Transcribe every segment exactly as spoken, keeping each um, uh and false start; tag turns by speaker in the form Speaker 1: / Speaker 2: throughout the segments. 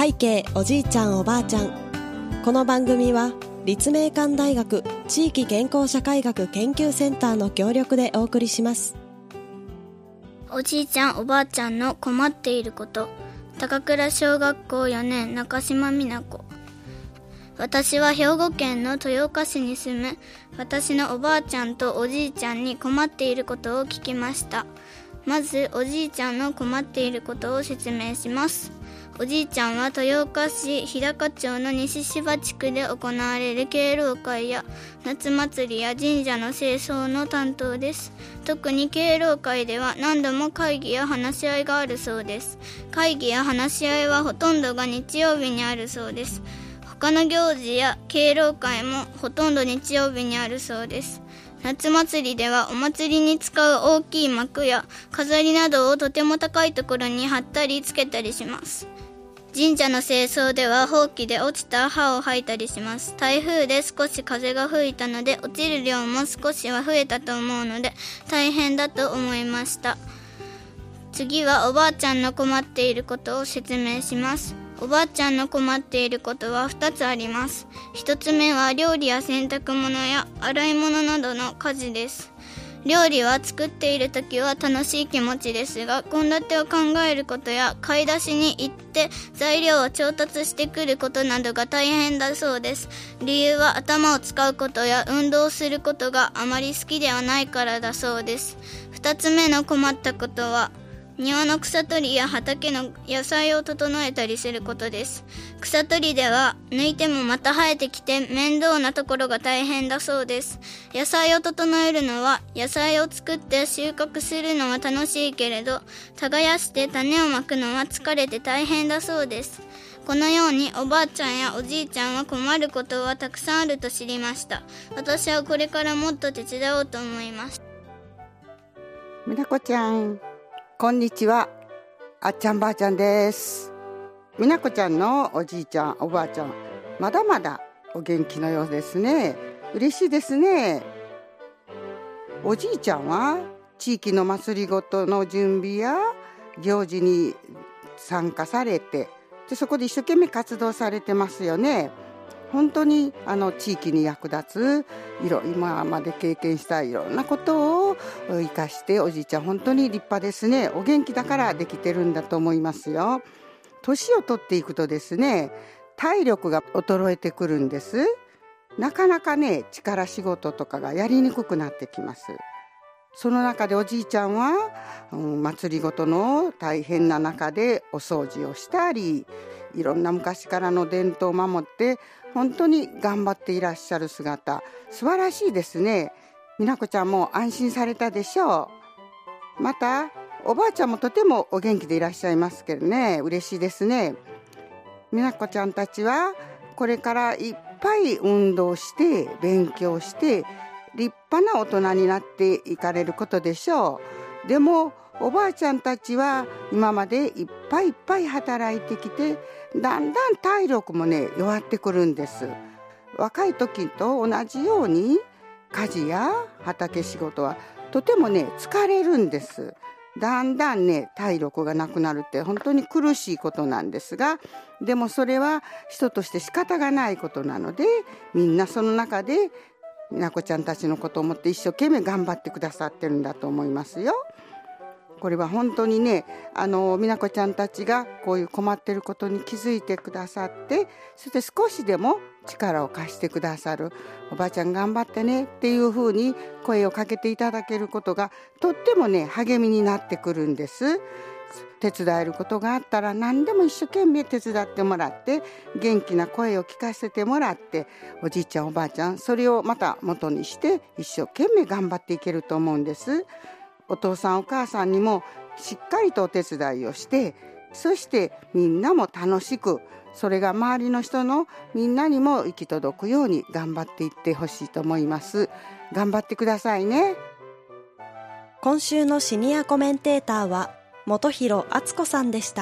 Speaker 1: 背景おじいちゃんおばあちゃん。この番組は立命館大学地域健康社会学研究センターの協力でお送りします。
Speaker 2: おじいちゃんおばあちゃんの困っていること。高倉小学校よねん中島美奈子。私は兵庫県の豊岡市に住む私のおばあちゃんとおじいちゃんに困っていることを聞きました。まずおじいちゃんの困っていることを説明します。おじいちゃんは豊岡市日高町の西芝地区で行われる敬老会や夏祭りや神社の清掃の担当です。特に敬老会では何度も会議や話し合いがあるそうです。会議や話し合いはほとんどが日曜日にあるそうです。他の行事や敬老会もほとんど日曜日にあるそうです。夏祭りではお祭りに使う大きい幕や飾りなどをとても高いところに貼ったりつけたりします。神社の清掃ではほうきで落ちた葉を吐いたりします。台風で少し風が吹いたので落ちる量も少しは増えたと思うので大変だと思いました。次はおばあちゃんの困っていることを説明します。おばあちゃんの困っていることはふたつあります。ひとつめは料理や洗濯物や洗い物などの家事です。料理は作っているときは楽しい気持ちですが、献立を考えることや買い出しに行って材料を調達してくることなどが大変だそうです。理由は頭を使うことや運動することがあまり好きではないからだそうです。ふたつめの困ったことは庭の草取りや畑の野菜を整えたりすることです。草取りでは抜いてもまた生えてきて面倒なところが大変だそうです。野菜を整えるのは野菜を作って収穫するのは楽しいけれど、耕して種をまくのは疲れて大変だそうです。このようにおばあちゃんやおじいちゃんは困ることはたくさんあると知りました。私はこれからもっと手伝おうと思います。
Speaker 3: みなこちゃん、こんにちは。あっちゃんばあちゃんです。みなこちゃんのおじいちゃんおばあちゃん、まだまだお元気のようですね。嬉しいですね。おじいちゃんは地域の祭りごとの準備や行事に参加されて、でそこで一生懸命活動されてますよね。本当にあの地域に役立ついろ今まで経験したいろんなことを生かしておじいちゃん本当に立派ですね。お元気だからできてるんだと思いますよ。年を取っていくとですね、体力が衰えてくるんです。なかなかね力仕事とかがやりにくくなってきます。その中でおじいちゃんは、うん、祭りごとの大変な中でお掃除をしたり、いろんな昔からの伝統を守って本当に頑張っていらっしゃる姿、素晴らしいですね。みなこちゃんも安心されたでしょう。またおばあちゃんもとてもお元気でいらっしゃいますけどね、嬉しいですね。みなこちゃんたちはこれからいっぱい運動して勉強して立派な大人になっていかれることでしょう。でもおばあちゃんたちは今までいっぱいいっぱい働いてきて、だんだん体力もね弱ってくるんです。若い時と同じように家事や畑仕事はとてもね疲れるんです。だんだんね体力がなくなるって本当に苦しいことなんですが、でもそれは人として仕方がないことなので、みんなその中でみなこちゃんたちのことを思って一生懸命頑張ってくださってるんだと思いますよ。これは本当にね、あのみなこちゃんたちがこういう困ってることに気づいてくださって、そして少しでも力を貸してくださる、おばあちゃん頑張ってねっていうふうに声をかけていただけることがとってもね励みになってくるんです。手伝えることがあったら何でも一生懸命手伝ってもらって、元気な声を聞かせてもらって、おじいちゃんおばあちゃんそれをまた元にして一生懸命頑張っていけると思うんです。お父さんお母さんにもしっかりとお手伝いをして、そしてみんなも楽しく、それが周りの人のみんなにも行き届くように頑張っていってほしいと思います。頑張ってくださいね。
Speaker 1: 今週のシニアコメンテーターは本広敦子さんでした。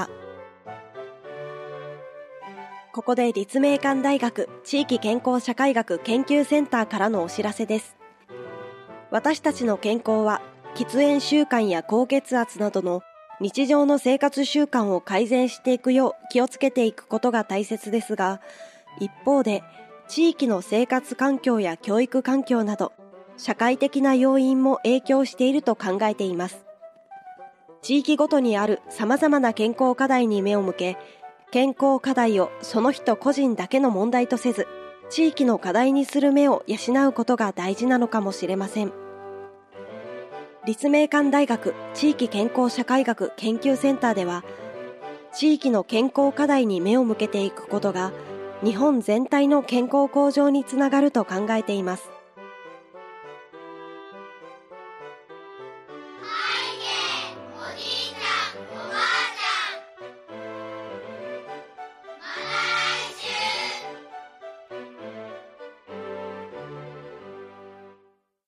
Speaker 1: ここで立命館大学地域健康社会学研究センターからのお知らせです。私たちの健康は喫煙習慣や高血圧などの日常の生活習慣を改善していくよう気をつけていくことが大切ですが、一方で地域の生活環境や教育環境など社会的な要因も影響していると考えています。地域ごとにあるさまざまな健康課題に目を向け、健康課題をその人個人だけの問題とせず、地域の課題にする目を養うことが大事なのかもしれません。立命館大学地域健康社会学研究センターでは、地域の健康課題に目を向けていくことが日本全体の健康向上につながると考えています。